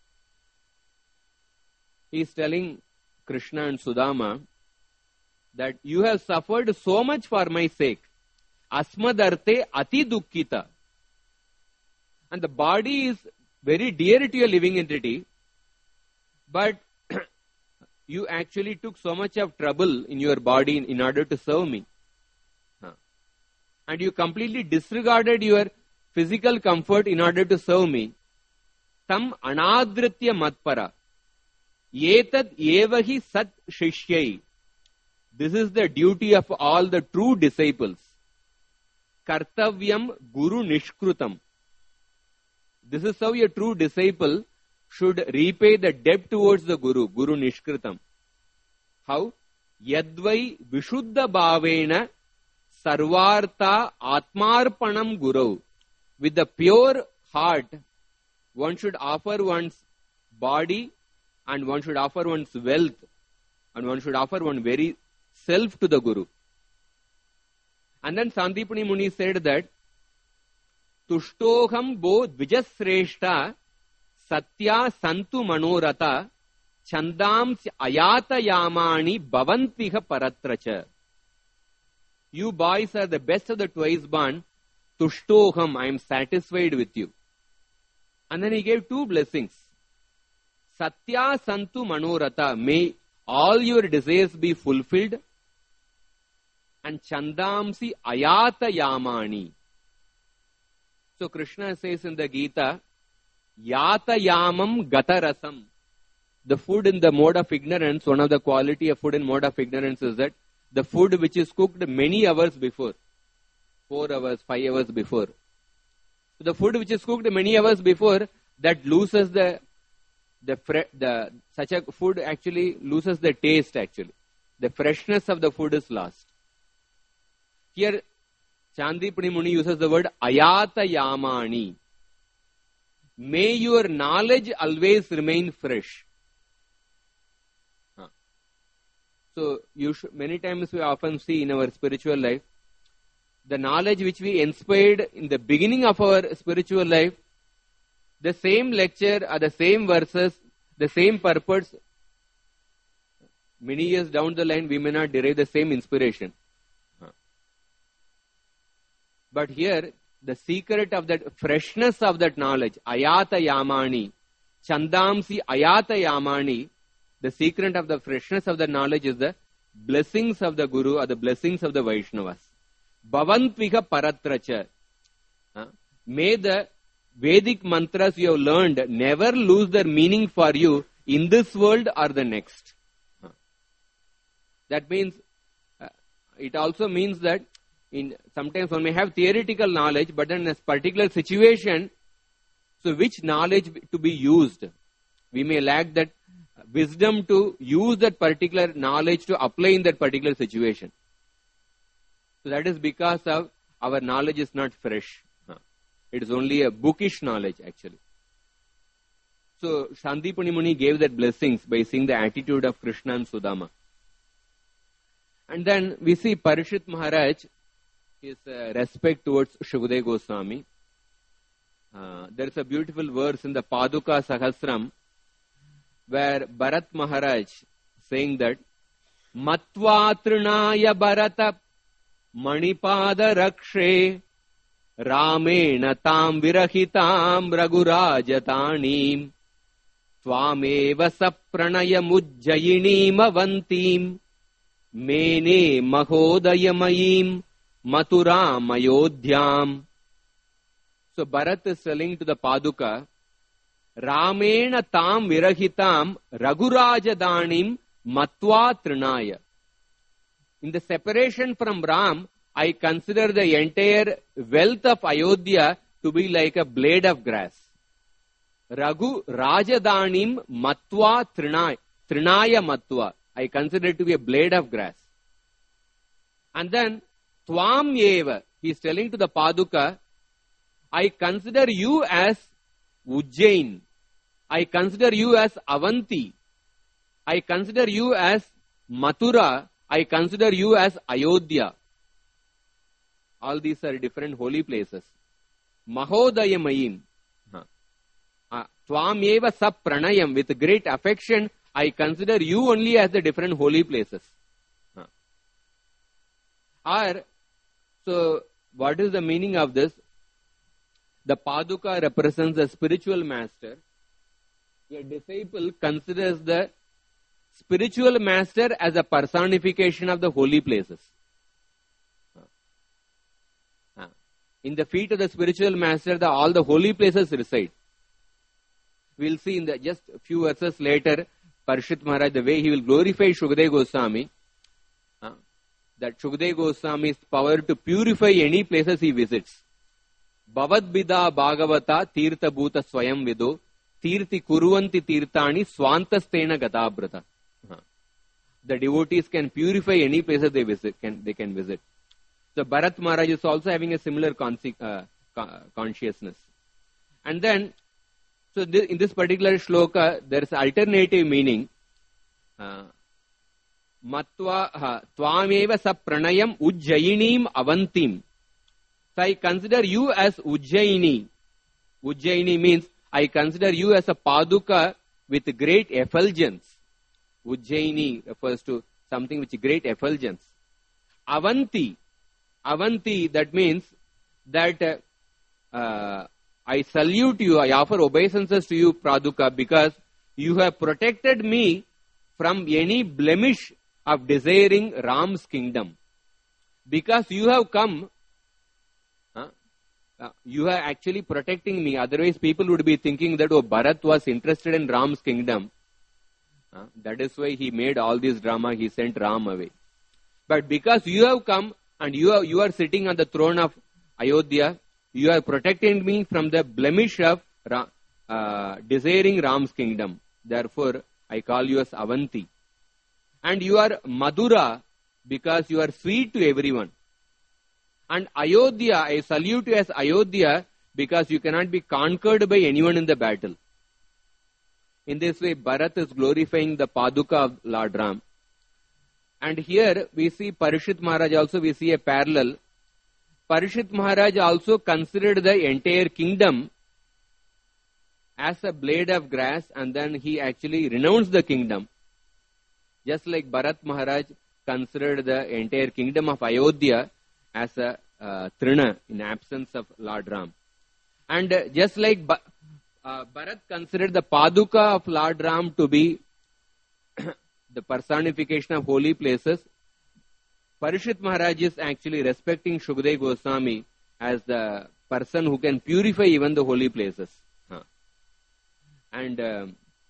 [SPEAKER 1] He is telling Krishna and Sudama that you have suffered so much for my sake. Asmadarte ati dukkita. And the body is very dear to your living entity, but you actually took so much of trouble in your body in order to serve me. and you completely disregarded your physical comfort in order to serve me, tam anadritya matpara, etad evahi sat shishyai. This is the duty of all the true disciples. Kartavyam guru nishkrutam. This is how a true disciple should repay the debt towards the guru, guru nishkrutam. How? Yadvai vishuddha bhavena sarvartha atmarpanam guru. With the pure heart, one should offer one's body, and one should offer one's wealth, and one should offer one very self to the guru. And then Sandipani Muni said that Tushtoham bo dvijasreshta satya santu manorata chandam ayata yamani bhavantiha paratracha. You boys are the best of the twice born. Tushtoham, I am satisfied with you. And then he gave two blessings. Satya santu manorata, may all your desires be fulfilled. And chandamsi ayata yamani. So Krishna says in the Gita, yata yamam gatarasam. The food in the mode of ignorance, one of the quality of food in mode of ignorance is that the food which is cooked many hours before, 4 hours, 5 hours before. So the food which is cooked many hours before, that loses such a food actually loses the taste actually. The freshness of the food is lost. Here, Sandipani Muni uses the word ayata yamani. May your knowledge always remain fresh. So, many times we often see in our spiritual life, the knowledge which we inspired in the beginning of our spiritual life, the same lecture or the same verses, the same purpose, many years down the line we may not derive the same inspiration. But here, the secret of that freshness of that knowledge, ayata yamani, chandamsi ayata yamani, the secret of the freshness of the knowledge is the blessings of the Guru or the blessings of the Vaishnavas. Bhavantvika paratracha. May the Vedic mantras you have learned never lose their meaning for you in this world or the next. That means, it also means that sometimes one may have theoretical knowledge, but then in a particular situation, so which knowledge to be used? We may lack that wisdom to use that particular knowledge to apply in that particular situation. So that is because of our knowledge is not fresh. It is only a bookish knowledge actually. So Sandipani Muni gave that blessings by seeing the attitude of Krishna and Sudama. And then we see Parishit Maharaj, his respect towards Shukadeva Goswami. There is a beautiful verse in the Paduka Sahasram where Bharat Maharaj saying that Matva Trinaya Bharata Manipada Rakshe Ramena Tam Virahitam Raghurajatanim Tvameva Sapranaya Mujjayinim Avantim Mene Mahodayamayim Maturam Ayodhyam. So Bharat is telling to the Paduka, Ramena Tam Virahitam Raghurajadanim Matva Trinaya. In the separation from Ram, I consider the entire wealth of Ayodhya to be like a blade of grass. Raghu Rajadanim Matva Trinaya. Trinaya Matva. I consider it to be a blade of grass. And then Tvam Eva, he is telling to the Paduka, I consider you as Ujjain. I consider you as Avanti. I consider you as Mathura. I consider you as Ayodhya. All these are different holy places. Mahodayamayim. Tvameva sap pranayam. With great affection, I consider you only as the different holy places. So, what is the meaning of this? The Paduka represents the spiritual master. A disciple considers the spiritual master as a personification of the holy places. In the feet of the spiritual master, all the holy places reside. We'll see in just a few verses later, Parishit Maharaj, the way he will glorify Shukadeva Goswami, that Shukadeva Goswami's power to purify any places he visits. Bhavad Bida Bhagavata Tirtha Bhuta Swayam Vido Tirthi Kuruvanti Tirthani Swantastena Gatabrata. The devotees can purify any places they can visit. So Bharat Maharaj is also having a similar consciousness. And then, so in this particular shloka, there is alternative meaning. Matva Tvameva sa pranayam ujjayinim avantim. So I consider you as Ujjayini. Ujjayini means I consider you as a paduka with great effulgence. Ujjayini refers to something with great effulgence. Avanti. Avanti, that means that I salute you, I offer obeisances to you, Paduka, because you have protected me from any blemish of desiring Ram's kingdom. Because you have come, you are actually protecting me. Otherwise, people would be thinking that, oh, Bharat was interested in Ram's kingdom. That is why he made all this drama. He sent Ram away. But because you have come and you are sitting on the throne of Ayodhya, you are protecting me from the blemish of desiring Ram's kingdom. Therefore, I call you as Avanti. And you are Madhura because you are sweet to everyone. And Ayodhya, I salute you as Ayodhya because you cannot be conquered by anyone in the battle. In this way, Bharat is glorifying the Paduka of Lord Ram. And here we see Parishit Maharaj also, we see a parallel. Parishit Maharaj also considered the entire kingdom as a blade of grass, and then he actually renounced the kingdom. Just like Bharat Maharaj considered the entire kingdom of Ayodhya as a trina in absence of Lord Ram. And just like Bharat considered the Paduka of Lord Ram to be the personification of holy places, Parishit Maharaj is actually respecting Shukadeva Goswami as the person who can purify even the holy places. And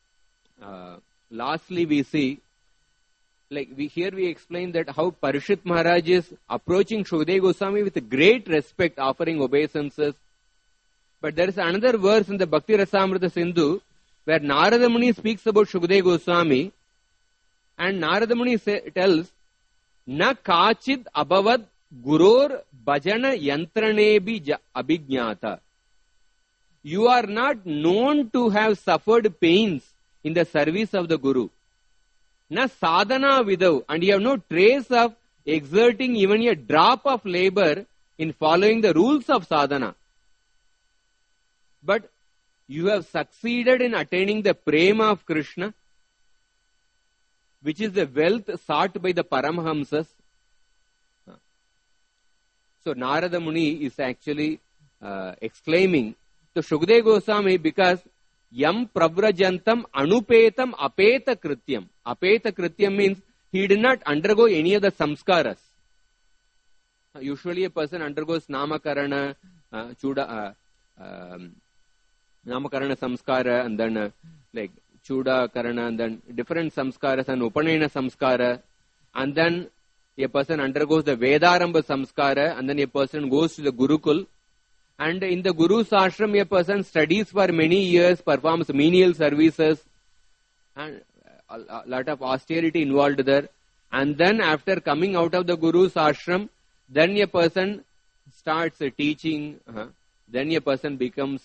[SPEAKER 1] lastly we see, here we explain that how Parishit Maharaj is approaching Shukadeva Goswami with great respect, offering obeisances. But there is another verse in the Bhakti Rasamrita Sindhu where Narada Muni speaks about Shukadeva Goswami, and Narada Muni tells, Na kachid abhavad guror bhajana yantranebi abhignata. You are not known to have suffered pains in the service of the Guru. Na sadhana vidav, and you have no trace of exerting even a drop of labor in following the rules of sadhana. But you have succeeded in attaining the prema of Krishna, which is the wealth sought by the Paramahamsas. So Narada Muni is actually exclaiming to Shukadeva Goswami because Yam Pravrajantam Anupetam Apeta Krityam. Apeta Krityam means he did not undergo any of the samskaras. Usually a person undergoes Namakarana, Namakarana Samskara, and then like Chuda Karana, and then different samskaras and Upanayana Samskara, and then a person undergoes the Vedaramba Samskara, and then a person goes to the Gurukul, and in the Guru's ashram a person studies for many years, performs menial services, and a lot of austerity involved there, and then after coming out of the Guru's ashram, then a person starts teaching, then a person becomes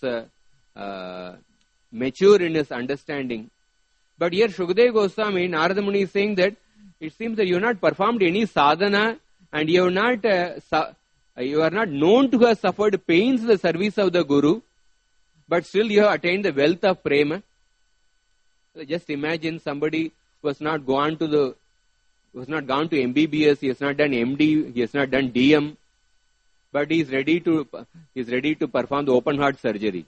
[SPEAKER 1] mature in his understanding. But here Shukadeva Goswami, Narada Muni is saying that it seems that you have not performed any sadhana and you are not known to have suffered pains in the service of the Guru, but still you have attained the wealth of prema. Just imagine somebody who has not gone to MBBS, he has not done MD, he has not done DM, but he is ready to perform the open heart surgery.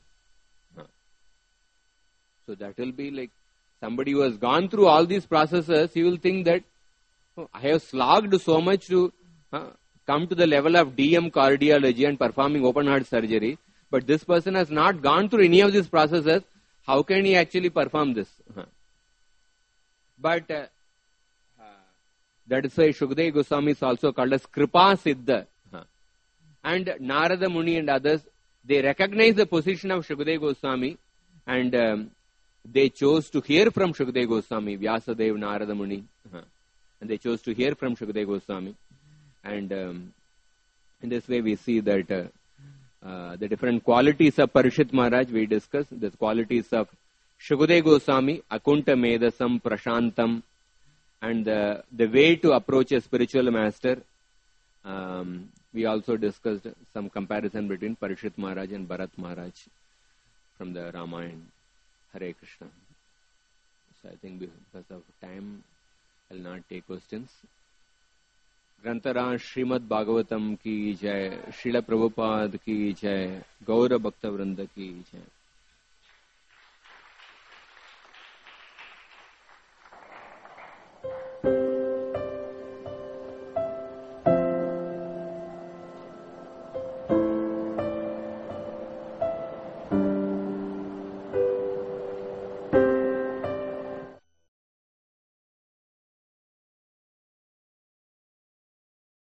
[SPEAKER 1] So that will be like somebody who has gone through all these processes, he will think that I have slogged so much to come to the level of DM cardiology and performing open heart surgery, but this person has not gone through any of these processes. How can he actually perform this? But that is why Shukadeva Goswami is also called as Kripa Siddha. And Narada Muni and others, they recognize the position of Shukadeva Goswami, and they chose to hear from Shukadeva Goswami, Vyasadeva, Narada Muni, and they chose to hear from Shukadeva Goswami. And in this way we see that the different qualities of Parishit Maharaj we discussed, the qualities of Shukadeva Goswami, Akunta Medasam, Prashantam, and the way to approach a spiritual master. We also discussed some comparison between Parishit Maharaj and Bharat Maharaj from the Ramayana. Hare Krishna. So I think because of time, I will not take questions. Grantara Srimad Bhagavatam ki jai, Srila Prabhupada ki jai, Gaura Bhakta Vrinda ki jai.